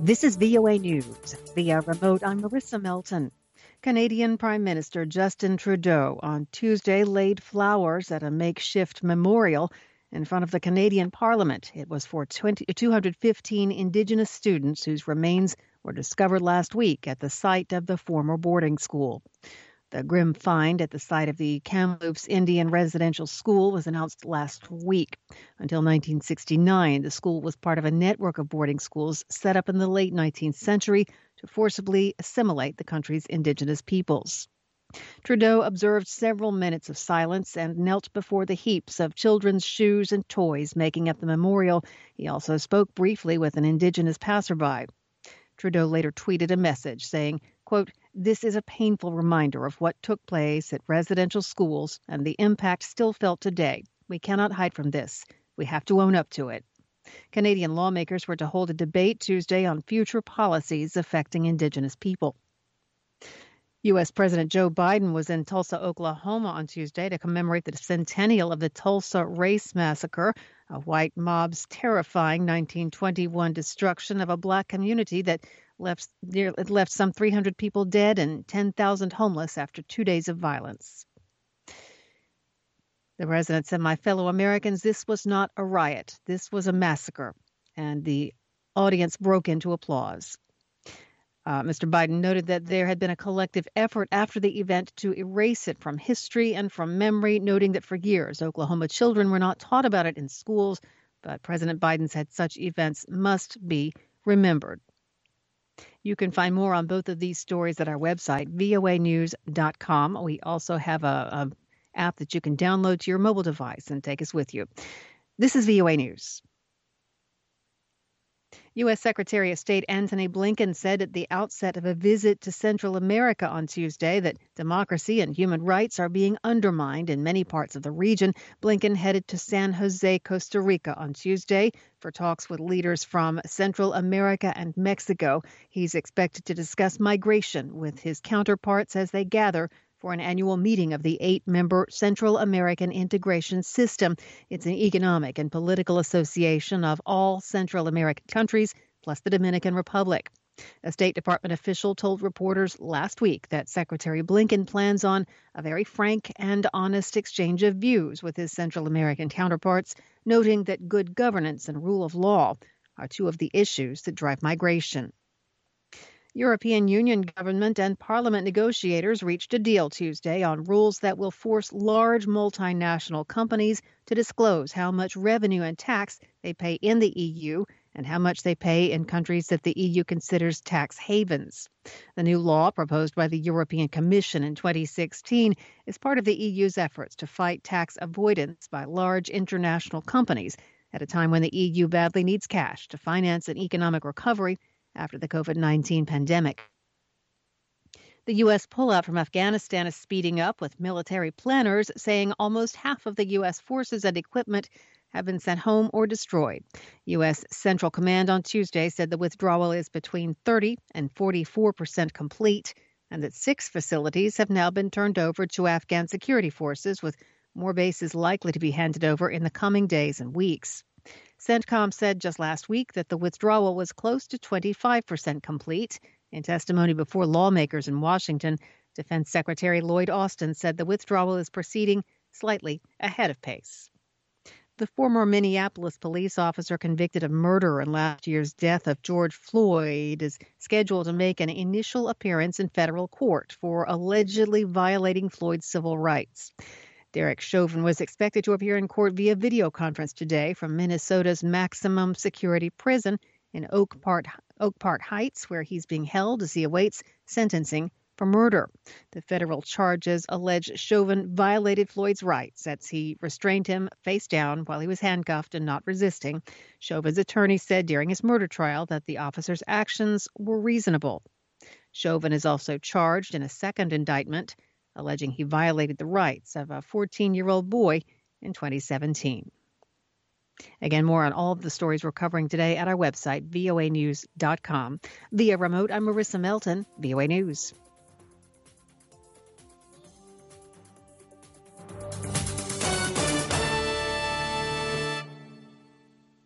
This is VOA News. Via remote, I'm Marissa Melton. Canadian Prime Minister Justin Trudeau on Tuesday laid flowers at a makeshift memorial in front of the Canadian Parliament. It was for 215 Indigenous students whose remains were discovered last week at the site of the former boarding school. The grim find at the site of the Kamloops Indian Residential School was announced last week. Until 1969, the school was part of a network of boarding schools set up in the late 19th century to forcibly assimilate the country's Indigenous peoples. Trudeau observed several minutes of silence and knelt before the heaps of children's shoes and toys making up the memorial. He also spoke briefly with an Indigenous passerby. Trudeau later tweeted a message saying, quote, "This is a painful reminder of what took place at residential schools and the impact still felt today. We cannot hide from this. We have to own up to it." Canadian lawmakers were to hold a debate Tuesday on future policies affecting Indigenous people. U.S. President Joe Biden was in Tulsa, Oklahoma on Tuesday to commemorate the centennial of the Tulsa Race Massacre, a white mob's terrifying 1921 destruction of a black community that left some 300 people dead and 10,000 homeless after 2 days of violence. The president said, "My fellow Americans, this was not a riot. This was a massacre." And the audience broke into applause. Mr. Biden noted that there had been a collective effort after the event to erase it from history and from memory, noting that for years Oklahoma children were not taught about it in schools, but President Biden said such events must be remembered. You can find more on both of these stories at our website, voanews.com. We also have a app that you can download to your mobile device and take us with you. This is VOA News. U.S. Secretary of State Antony Blinken said at the outset of a visit to Central America on Tuesday that democracy and human rights are being undermined in many parts of the region. Blinken headed to San Jose, Costa Rica on Tuesday for talks with leaders from Central America and Mexico. He's expected to discuss migration with his counterparts as they gather for an annual meeting of the 8-member Central American Integration System. It's an economic and political association of all Central American countries, plus the Dominican Republic. A State Department official told reporters last week that Secretary Blinken plans on a very frank and honest exchange of views with his Central American counterparts, noting that good governance and rule of law are two of the issues that drive migration. European Union government and parliament negotiators reached a deal Tuesday on rules that will force large multinational companies to disclose how much revenue and tax they pay in the EU and how much they pay in countries that the EU considers tax havens. The new law, proposed by the European Commission in 2016, is part of the EU's efforts to fight tax avoidance by large international companies at a time when the EU badly needs cash to finance an economic recovery after the COVID-19 pandemic. The U.S. pullout from Afghanistan is speeding up, with military planners saying almost half of the U.S. forces and equipment have been sent home or destroyed. U.S. Central Command on Tuesday said the withdrawal is between 30% and 44% complete, and that 6 facilities have now been turned over to Afghan security forces, with more bases likely to be handed over in the coming days and weeks. CENTCOM said just last week that the withdrawal was close to 25% complete. In testimony before lawmakers in Washington, Defense Secretary Lloyd Austin said the withdrawal is proceeding slightly ahead of pace. The former Minneapolis police officer convicted of murder in last year's death of George Floyd is scheduled to make an initial appearance in federal court for allegedly violating Floyd's civil rights. Derek Chauvin was expected to appear in court via video conference today from Minnesota's maximum security prison in Oak Park Heights, where he's being held as he awaits sentencing for murder. The federal charges allege Chauvin violated Floyd's rights as he restrained him face down while he was handcuffed and not resisting. Chauvin's attorney said during his murder trial that the officer's actions were reasonable. Chauvin is also charged in a second indictment, alleging he violated the rights of a 14-year-old boy in 2017. Again, more on all of the stories we're covering today at our website, voanews.com. Via remote, I'm Marissa Melton, VOA News.